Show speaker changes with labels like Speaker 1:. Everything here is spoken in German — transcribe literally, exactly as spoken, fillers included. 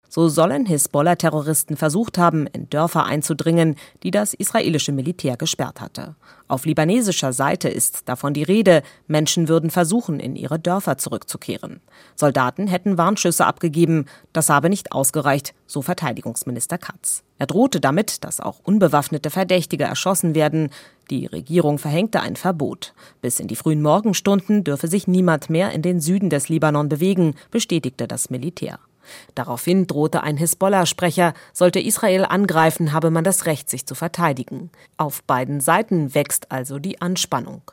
Speaker 1: So sollen Hisbollah-Terroristen versucht haben, in Dörfer einzudringen, die das israelische Militär gesperrt hatte. Auf libanesischer Seite ist davon die Rede, Menschen würden versuchen, in ihre Dörfer zurückzukehren. Soldaten hätten Warnschüsse abgegeben, das habe nicht ausgereicht, so Verteidigungsminister Katz. Er drohte damit, dass auch unbewaffnete Verdächtige erschossen werden. Die Regierung verhängte ein Verbot. Bis in die frühen Morgenstunden dürfe sich niemand mehr in den Süden des Libanon bewegen, bestätigte das Militär. Daraufhin drohte ein Hisbollah-Sprecher, sollte Israel angreifen, habe man das Recht, sich zu verteidigen. Auf beiden Seiten wächst also die Anspannung.